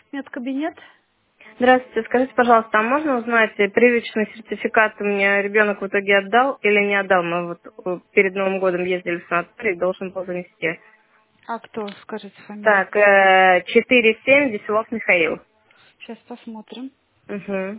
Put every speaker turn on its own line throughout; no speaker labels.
Медкабинет?
Здравствуйте, скажите, пожалуйста, а можно узнать, прививочный сертификат у меня ребенок в итоге отдал или не отдал? Мы вот перед Новым годом ездили в санаторий, должен был занести.
А кто? Скажите фамилию.
Так, 4-7, Веселов Михаил.
Сейчас посмотрим.
Угу.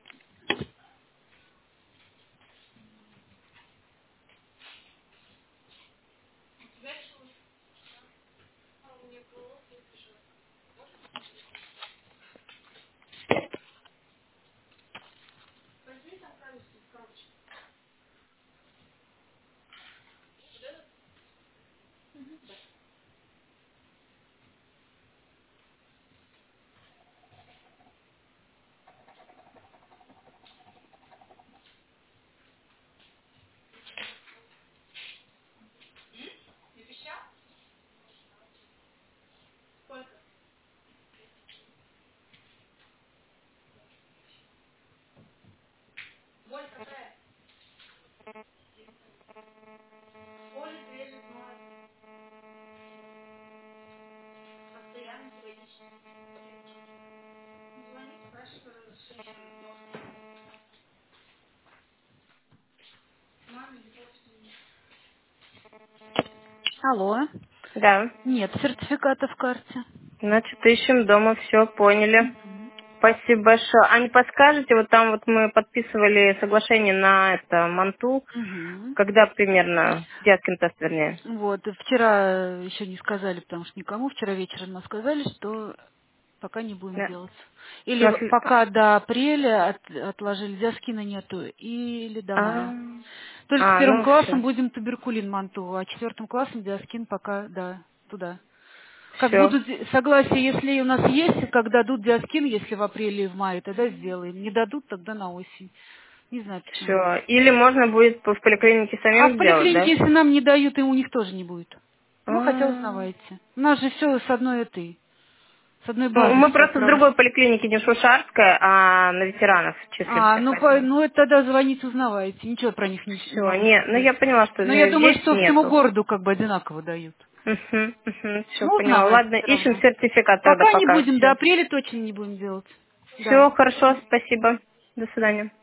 Алло.
Да.
Нет сертификата в карте.
Значит, ищем дома, все, поняли.
Мгм.
Спасибо большое. А не подскажете, вот там вот мы подписывали соглашение на это Манту,
Мгм.
когда примерно, диаскин тест, вернее?
Вот, и вчера еще не сказали, потому что никому. Вчера вечером нам сказали, что пока не будем
Да.
делать.
В
Или
смысле?
пока до апреля отложили, диаскина нету, или до мая. Только первым
Ну
классом
все.
будем туберкулин манту, а четвертым классом диаскин пока, да, туда. Как
Все.
будут согласие, если у нас есть, как дадут диаскин, если в апреле и в мае, тогда сделаем. Не дадут, тогда на осень. Не знаю почему.
Все. Или можно будет в поликлинике
А
самим
в
сделать,
поликлинике,
да?
если нам не дают, и у них тоже не будет. Ну, хотя
А.
узнавайте. У нас же все с одной с одной
Ну,
базы
мы
все
просто с другой поликлиники, не Шушарская, а на ветеранов
А,
числимся,
ну,
поэтому.
ну это тогда звоните, узнавайте. Ничего про них не
Все,
могу
не, ну
сказать.
я поняла, что
Но я думаю,
здесь
что всему
нету.
городу как бы одинаково дают.
Все,
Ну,
поняла.
узнавайте
Ладно,
все
ищем
равно.
сертификат тогда
Пока не
пока.
будем, до
Все.
апреля точно не будем делать. Да.
Все, хорошо, спасибо. До свидания.